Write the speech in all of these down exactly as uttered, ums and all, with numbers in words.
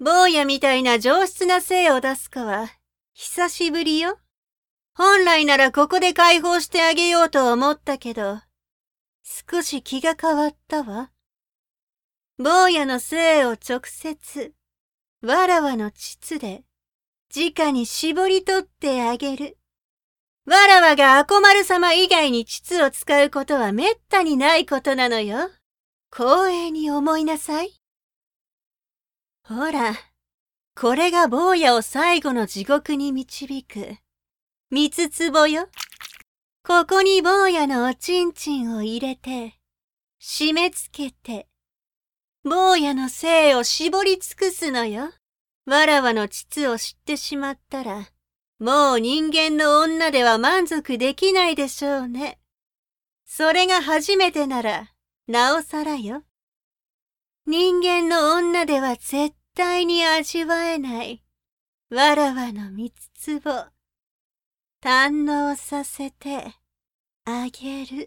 坊やみたいな上質な精を出す子は、久しぶりよ。本来ならここで解放してあげようと思ったけど、少し気が変わったわ。坊やの精を直接、わらわの膣で、直に絞り取ってあげる。わらわが赤丸様以外に膣を使うことはめったにないことなのよ。光栄に思いなさい。ほら、これが坊やを最後の地獄に導く、三つ壺よ。ここに坊やのおちんちんを入れて、締め付けて、坊やの精を絞り尽くすのよ。わらわの膣を知ってしまったら、もう人間の女では満足できないでしょうね。それが初めてなら、なおさらよ。人間の女では絶対に味わえない、わらわの三つ壺、堪能させてあげる。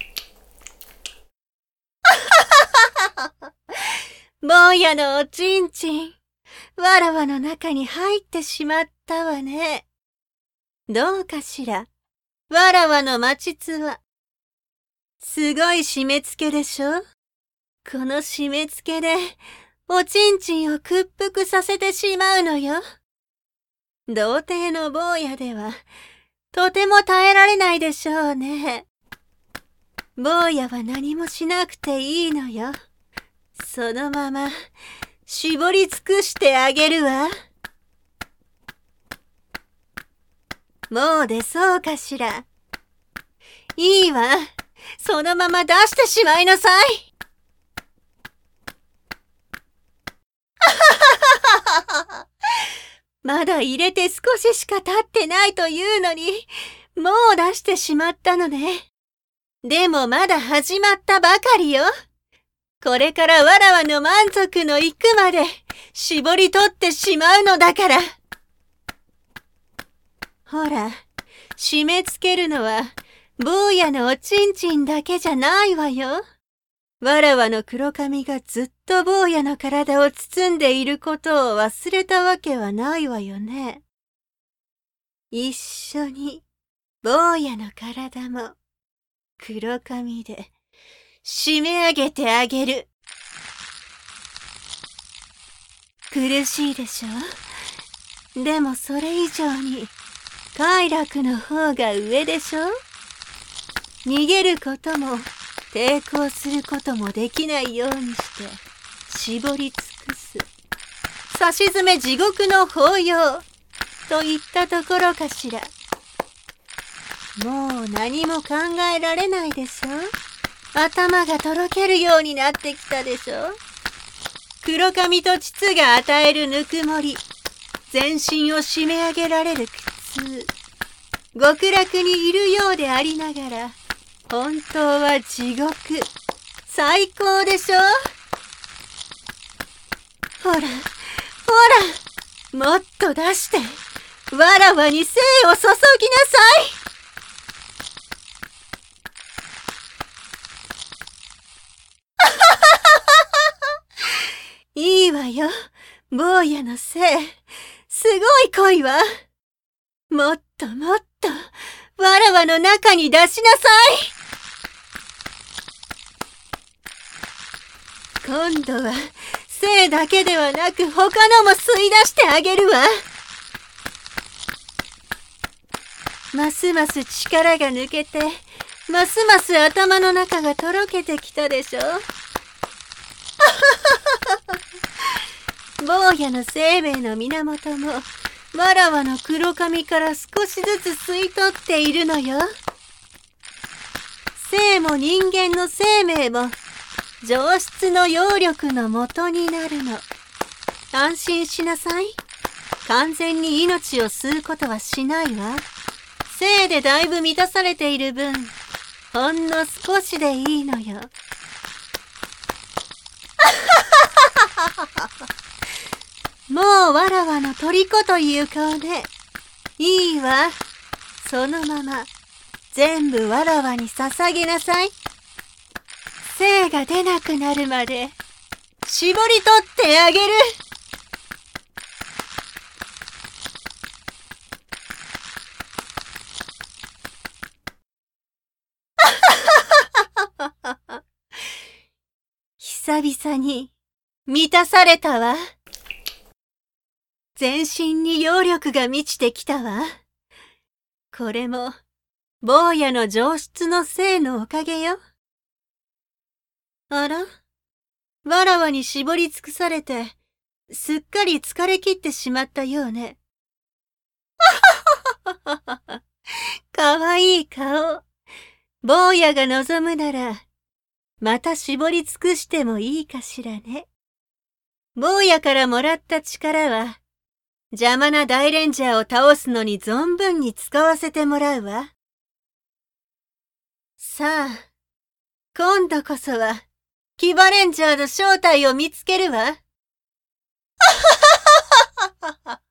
坊やのおちんちん、わらわの中に入ってしまったわね。どうかしら、わらわの待ちつは。すごい締め付けでしょ？この締め付けで、おちんちんを屈服させてしまうのよ。童貞の坊やでは、とても耐えられないでしょうね。坊やは何もしなくていいのよ。そのまま、絞り尽くしてあげるわ。もう出そうかしら。いいわ。そのまま出してしまいなさい。まだ入れて少ししか経ってないというのに、もう出してしまったのね。でもまだ始まったばかりよ。これからわらわの満足のいくまで絞り取ってしまうのだから。ほら、締め付けるのは坊やのおちんちんだけじゃないわよ。わらわの黒髪がずっと坊やの体を包んでいることを忘れたわけはないわよね。一緒に坊やの体も黒髪で締め上げてあげる。苦しいでしょ？でもそれ以上に快楽の方が上でしょ？逃げることも抵抗することもできないようにして絞り尽くす。さしずめ地獄の法要といったところかしら。もう何も考えられないでしょ？頭がとろけるようになってきたでしょ？黒髪と膣が与えるぬくもり、全身を締め上げられる苦痛、極楽にいるようでありながら、本当は地獄、最高でしょ？ほら、ほら、もっと出して、わらわに精を注ぎなさい。いいわよ、坊やの精。すごい濃いわ。もっともっと、わらわの中に出しなさい。今度は、精だけではなく他のも吸い出してあげるわ。ますます力が抜けて、ますます頭の中がとろけてきたでしょ。坊やの生命の源も、わらわの黒髪から少しずつ吸い取っているのよ。生も人間の生命も、上質の揚力の元になるの。安心しなさい。完全に命を吸うことはしないわ。生でだいぶ満たされている分、ほんの少しでいいのよ。もうわらわの虜という顔で、いいわ。そのまま、全部わらわに捧げなさい。精が出なくなるまで、絞り取ってあげる。 久々に満たされたわ。全身に揚力が満ちてきたわ。これも、坊やの上質のせいのおかげよ。あら？わらわに絞り尽くされて、すっかり疲れ切ってしまったようね。かわいい顔。坊やが望むなら、また絞り尽くしてもいいかしらね。坊やからもらった力は、邪魔な大レンジャーを倒すのに存分に使わせてもらうわ。さあ、今度こそは、騎馬レンジャーの正体を見つけるわ。